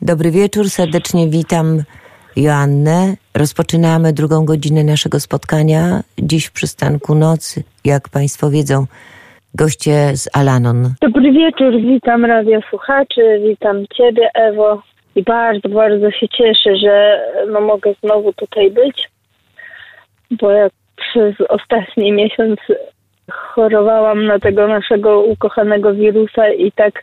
Dobry wieczór, serdecznie witam Joannę. Rozpoczynamy drugą godzinę naszego spotkania. Dziś w przystanku Nocy, jak Państwo wiedzą, goście z Al-Anon. Dobry wieczór, witam radiosłuchaczy, witam Ciebie, Ewo. I bardzo, bardzo się cieszę, że mogę znowu tutaj być, bo jak przez ostatni miesiąc chorowałam na tego naszego ukochanego wirusa i tak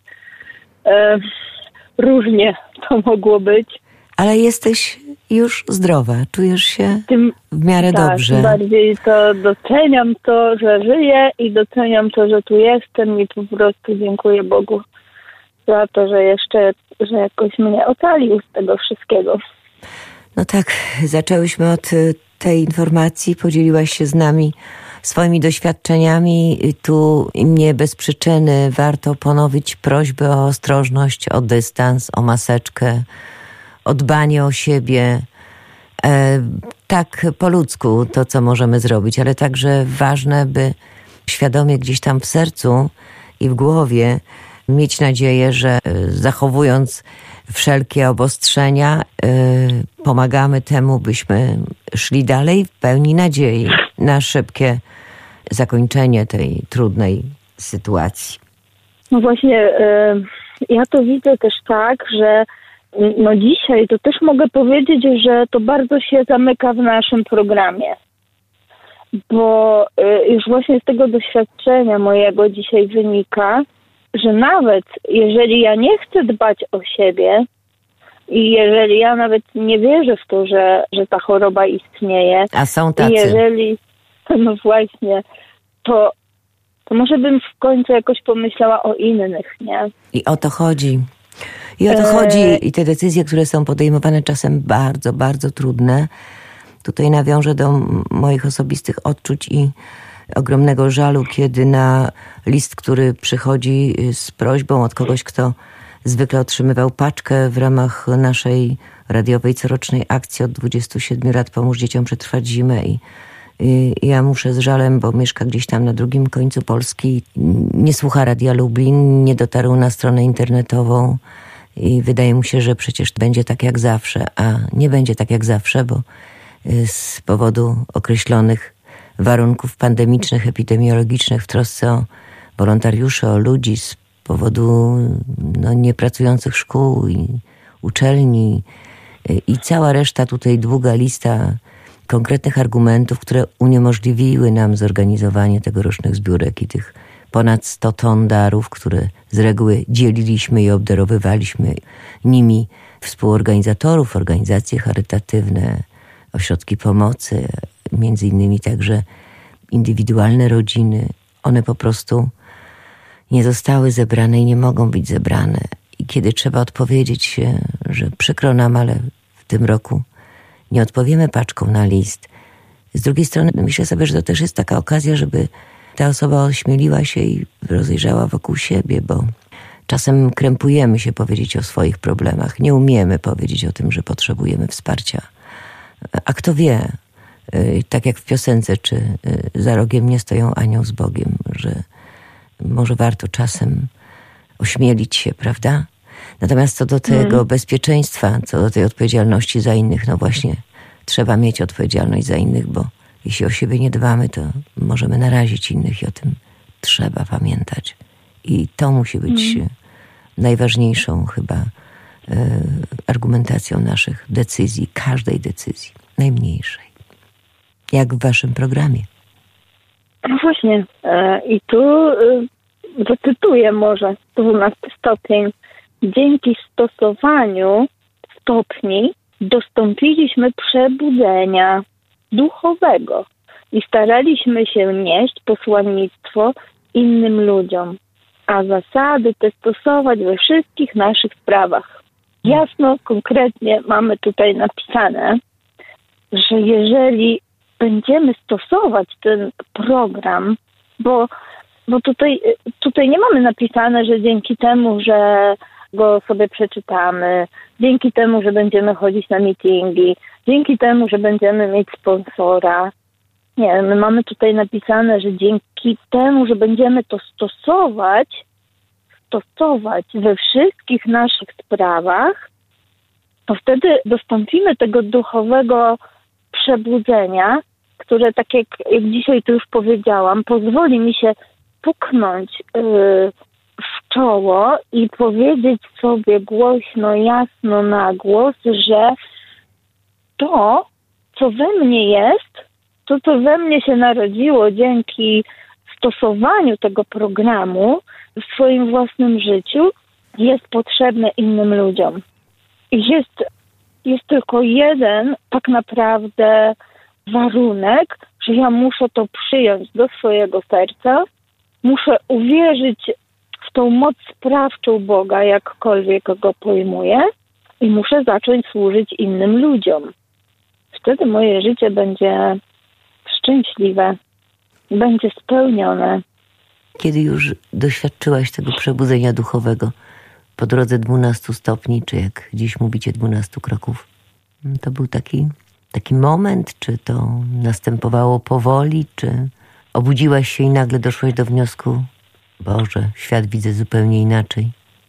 różnie to mogło być. Ale jesteś już zdrowa, czujesz się w miarę dobrze. Tak, bardziej to doceniam to, że żyję i doceniam to, że tu jestem i po prostu dziękuję Bogu za to, że jakoś mnie ocalił z tego wszystkiego. No tak, zaczęłyśmy od tej informacji, podzieliłaś się z nami swoimi doświadczeniami. Tu nie bez przyczyny warto ponowić prośbę o ostrożność, o dystans, o maseczkę, o dbanie o siebie. Tak po ludzku to, co możemy zrobić, ale także ważne, by świadomie gdzieś tam w sercu i w głowie mieć nadzieję, że zachowując wszelkie obostrzenia, pomagamy temu, byśmy szli dalej w pełni nadziei na szybkie zakończenie tej trudnej sytuacji. No właśnie, ja to widzę też tak, że dzisiaj to też mogę powiedzieć, że to bardzo się zamyka w naszym programie. Bo już właśnie z tego doświadczenia mojego dzisiaj wynika, że nawet jeżeli ja nie chcę dbać o siebie i jeżeli ja nawet nie wierzę w to, że ta choroba istnieje, a są tacy. Jeżeli, no właśnie, to może bym w końcu jakoś pomyślała o innych, nie? I o to chodzi. I te decyzje, które są podejmowane czasem bardzo, bardzo trudne. Tutaj nawiążę do moich osobistych odczuć i ogromnego żalu, kiedy na list, który przychodzi z prośbą od kogoś, kto zwykle otrzymywał paczkę w ramach naszej radiowej corocznej akcji od 27 lat Pomóż dzieciom przetrwać zimę i ja muszę z żalem, bo mieszka gdzieś tam na drugim końcu Polski, nie słucha Radia Lublin, nie dotarł na stronę internetową i wydaje mu się, że przecież będzie tak jak zawsze, a nie będzie tak jak zawsze, bo z powodu określonych warunków pandemicznych, epidemiologicznych, w trosce o wolontariuszy, o ludzi, z powodu niepracujących szkół i uczelni i cała reszta, tutaj długa lista konkretnych argumentów, które uniemożliwiły nam zorganizowanie tegorocznych zbiórek i tych ponad 100 ton darów, które z reguły dzieliliśmy i obdarowywaliśmy nimi współorganizatorów, organizacje charytatywne, ośrodki pomocy, między innymi także indywidualne rodziny. One po prostu nie zostały zebrane i nie mogą być zebrane. I kiedy trzeba odpowiedzieć, że przykro nam, ale w tym roku nie odpowiemy paczką na list. Z drugiej strony myślę sobie, że to też jest taka okazja, żeby ta osoba ośmieliła się i rozejrzała wokół siebie, bo czasem krępujemy się powiedzieć o swoich problemach. Nie umiemy powiedzieć o tym, że potrzebujemy wsparcia. A kto wie, tak jak w piosence, czy za rogiem nie stoją anioł z Bogiem, że może warto czasem ośmielić się, prawda? Natomiast co do tego bezpieczeństwa, co do tej odpowiedzialności za innych, no właśnie trzeba mieć odpowiedzialność za innych, bo jeśli o siebie nie dbamy, to możemy narazić innych i o tym trzeba pamiętać. I to musi być najważniejszą chyba argumentacją naszych decyzji, każdej decyzji, najmniejszej. Jak w waszym programie. No właśnie. I tu zacytuję może 12 stopień. Dzięki stosowaniu stopni dostąpiliśmy przebudzenia duchowego i staraliśmy się nieść posłannictwo innym ludziom, a zasady te stosować we wszystkich naszych sprawach. Jasno, konkretnie mamy tutaj napisane, że jeżeli będziemy stosować ten program, bo tutaj nie mamy napisane, że dzięki temu, że go sobie przeczytamy, dzięki temu, że będziemy chodzić na mityngi, dzięki temu, że będziemy mieć sponsora. Nie, my mamy tutaj napisane, że dzięki temu, że będziemy to stosować we wszystkich naszych sprawach, to wtedy dostąpimy tego duchowego przebudzenia, które, tak jak dzisiaj tu już powiedziałam, pozwoli mi się puknąć w czoło i powiedzieć sobie głośno, jasno, na głos, że to, co we mnie jest, to, co we mnie się narodziło dzięki stosowaniu tego programu w swoim własnym życiu, jest potrzebne innym ludziom. I jest tylko jeden tak naprawdę warunek, że ja muszę to przyjąć do swojego serca, muszę uwierzyć w tą moc sprawczą Boga, jakkolwiek go pojmuję, i muszę zacząć służyć innym ludziom. Wtedy moje życie będzie szczęśliwe, będzie spełnione. Kiedy już doświadczyłaś tego przebudzenia duchowego po drodze 12 stopni, czy jak dziś mówicie 12 kroków, to był taki moment, czy to następowało powoli, czy obudziłaś się i nagle doszłaś do wniosku, Boże, świat widzę zupełnie inaczej?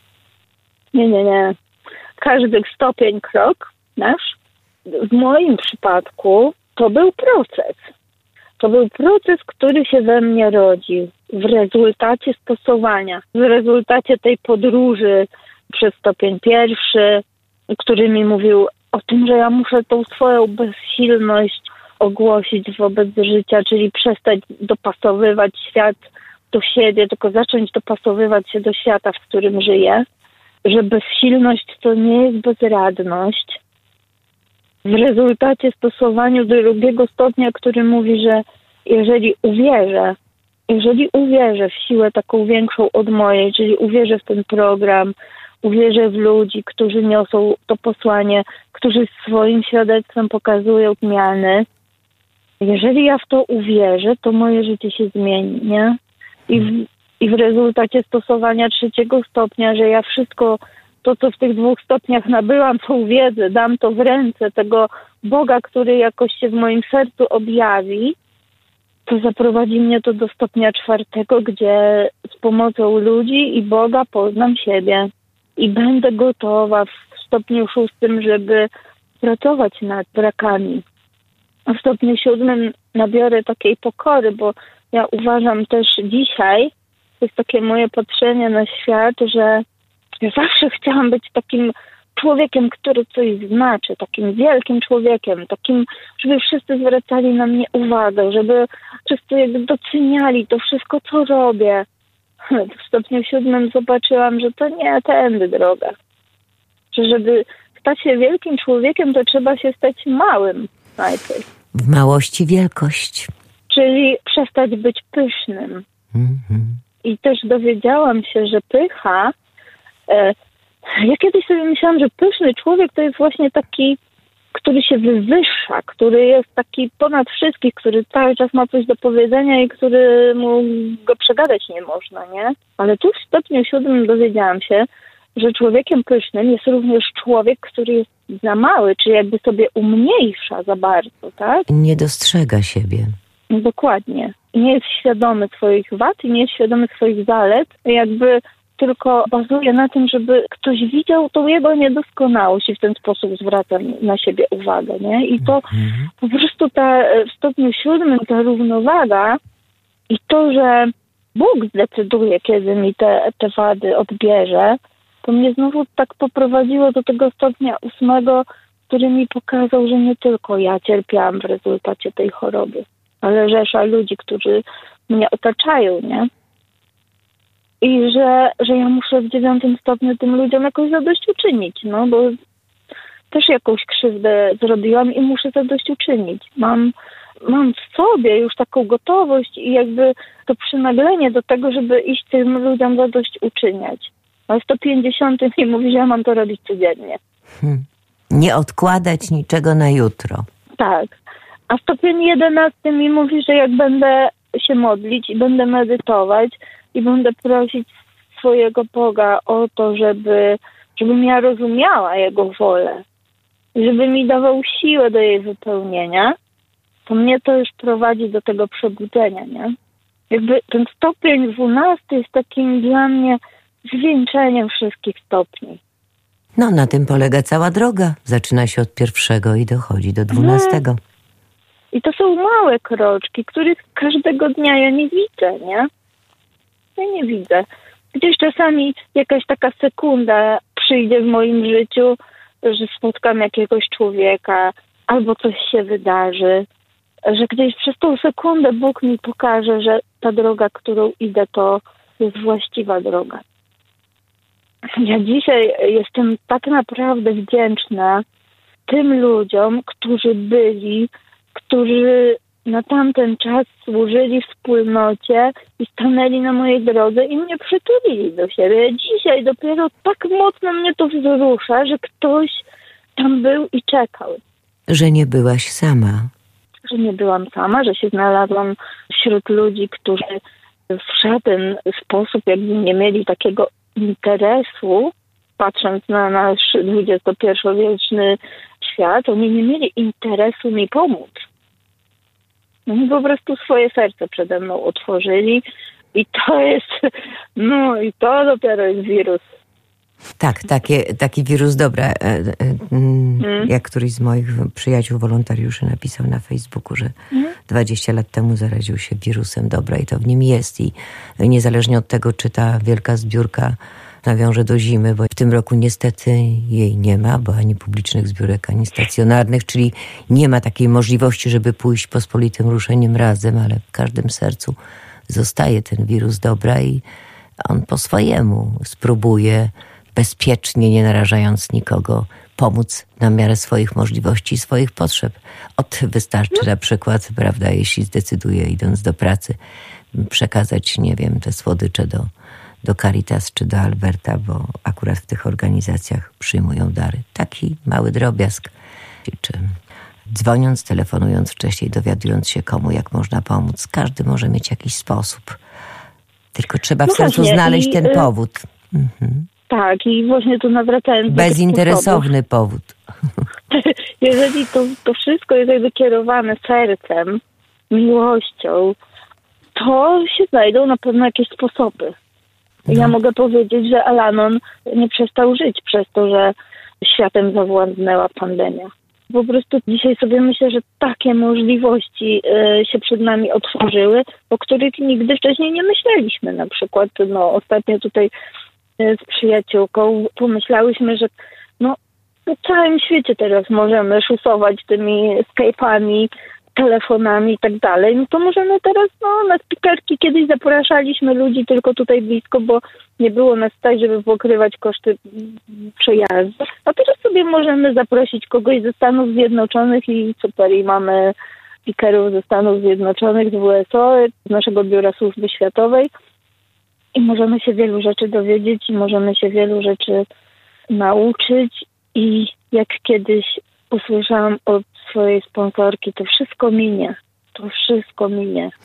Nie. Każdy stopień, krok nasz, w moim przypadku, to był proces. To był proces, który się we mnie rodził w rezultacie stosowania, w rezultacie tej podróży przez stopień pierwszy, który mi mówił o tym, że ja muszę tą swoją bezsilność ogłosić wobec życia, czyli przestać dopasowywać świat do siebie, tylko zacząć dopasowywać się do świata, w którym żyję, że bezsilność to nie jest bezradność. W rezultacie stosowaniu drugiego stopnia, który mówi, że jeżeli uwierzę w siłę taką większą od mojej, czyli uwierzę w ten program, uwierzę w ludzi, którzy niosą to posłanie, którzy swoim świadectwem pokazują zmiany. Jeżeli ja w to uwierzę, to moje życie się zmieni, nie? I w rezultacie stosowania 3 stopnia, że ja wszystko to, co w tych 2 stopniach nabyłam, tą wiedzę, dam to w ręce tego Boga, który jakoś się w moim sercu objawi, to zaprowadzi mnie to do stopnia 4, gdzie z pomocą ludzi i Boga poznam siebie. I będę gotowa w stopniu 6, żeby pracować nad brakami. A w stopniu 7 nabiorę takiej pokory, bo ja uważam też dzisiaj, to jest takie moje patrzenie na świat, że ja zawsze chciałam być takim człowiekiem, który coś znaczy, takim wielkim człowiekiem, takim, żeby wszyscy zwracali na mnie uwagę, żeby wszyscy jakby doceniali to wszystko, co robię. W stopniu 7 zobaczyłam, że to nie tędy droga. Że żeby stać się wielkim człowiekiem, to trzeba się stać małym najpierw. W małości wielkość. Czyli przestać być pysznym. I też dowiedziałam się, że pycha... Ja kiedyś sobie myślałam, że pyszny człowiek to jest właśnie taki, który się wywyższa, który jest taki ponad wszystkich, który cały czas ma coś do powiedzenia i któremu go przegadać nie można, nie? Ale tu w stopniu 7 dowiedziałam się, że człowiekiem pysznym jest również człowiek, który jest za mały, czy jakby sobie umniejsza za bardzo, tak? Nie dostrzega siebie. Dokładnie. Nie jest świadomy swoich wad i nie jest świadomy swoich zalet. Jakby tylko bazuje na tym, żeby ktoś widział tą jego niedoskonałość i w ten sposób zwraca na siebie uwagę, nie? I to po prostu w stopniu 7 ta równowaga i to, że Bóg zdecyduje, kiedy mi te wady odbierze, to mnie znowu tak poprowadziło do tego stopnia 8, który mi pokazał, że nie tylko ja cierpiałam w rezultacie tej choroby, ale rzesza ludzi, którzy mnie otaczają, nie? I że ja muszę w 9 stopniu tym ludziom jakoś zadośćuczynić, no bo też jakąś krzywdę zrobiłam i muszę zadośćuczynić. Mam w sobie już taką gotowość i jakby to przynaglenie do tego, żeby iść tym ludziom zadośćuczyniać. A 150 mi mówi, że ja mam to robić codziennie. Nie odkładać niczego na jutro. Tak. A stopień 11 mi mówi, że jak będę się modlić i będę medytować i będę prosić swojego Boga o to, żebym ja rozumiała Jego wolę, żeby mi dawał siłę do jej wypełnienia, to mnie to już prowadzi do tego przebudzenia, nie? Jakby ten stopień 12 jest takim dla mnie zwieńczeniem wszystkich stopni. No, na tym polega cała droga. Zaczyna się od 1 i dochodzi do 12. I to są małe kroczki, których każdego dnia ja nie widzę, nie? Ja nie widzę. Gdzieś czasami jakaś taka sekunda przyjdzie w moim życiu, że spotkam jakiegoś człowieka, albo coś się wydarzy, że gdzieś przez tą sekundę Bóg mi pokaże, że ta droga, którą idę, to jest właściwa droga. Ja dzisiaj jestem tak naprawdę wdzięczna tym ludziom, którzy na tamten czas służyli wspólnocie i stanęli na mojej drodze i mnie przytulili do siebie. Dzisiaj dopiero tak mocno mnie to wzrusza, że ktoś tam był i czekał. Że nie byłaś sama. Że nie byłam sama, że się znalazłam wśród ludzi, którzy w żaden sposób jakby nie mieli takiego interesu, patrząc na nasz XXI-wieczny świat, oni nie mieli interesu mi pomóc. Oni po prostu swoje serce przede mną otworzyli i to jest, i to dopiero jest wirus. Tak, taki wirus, dobra. Jak któryś z moich przyjaciół, wolontariuszy napisał na Facebooku, że 20 lat temu zaraził się wirusem dobra i to w nim jest. I niezależnie od tego, czy ta wielka zbiórka nawiąże do zimy, bo w tym roku niestety jej nie ma, bo ani publicznych zbiórek, ani stacjonarnych, czyli nie ma takiej możliwości, żeby pójść pospolitym ruszeniem razem, ale w każdym sercu zostaje ten wirus dobra i on po swojemu spróbuje bezpiecznie, nie narażając nikogo, pomóc na miarę swoich możliwości i swoich potrzeb. Wystarczy na przykład, prawda, jeśli zdecyduje, idąc do pracy, przekazać, nie wiem, te słodycze do Caritas czy do Alberta, bo akurat w tych organizacjach przyjmują dary. Taki mały drobiazg. Czy dzwoniąc, telefonując wcześniej, dowiadując się komu, jak można pomóc. Każdy może mieć jakiś sposób. Tylko trzeba w sercu znaleźć ten powód. Tak, i właśnie tu nawracając do bezinteresowny powód. Jeżeli to wszystko jest jakby kierowane sercem, miłością, to się znajdą na pewno jakieś sposoby. Ja mogę powiedzieć, że Al-Anon nie przestał żyć przez to, że światem zawładnęła pandemia. Po prostu dzisiaj sobie myślę, że takie możliwości się przed nami otworzyły, o których nigdy wcześniej nie myśleliśmy. Na przykład ostatnio tutaj z przyjaciółką pomyślałyśmy, że na całym świecie teraz możemy szusować tymi Skype'ami, telefonami i tak dalej. To możemy teraz na spikerki kiedyś zapraszaliśmy ludzi tylko tutaj blisko, bo nie było nas stać, żeby pokrywać koszty przejazdu. A teraz sobie możemy zaprosić kogoś ze Stanów Zjednoczonych i super, i mamy spikerów ze Stanów Zjednoczonych, z WSO, z naszego Biura Służby Światowej i możemy się wielu rzeczy dowiedzieć i możemy się wielu rzeczy nauczyć i jak kiedyś usłyszałam od swojej sponsorki, to wszystko minie.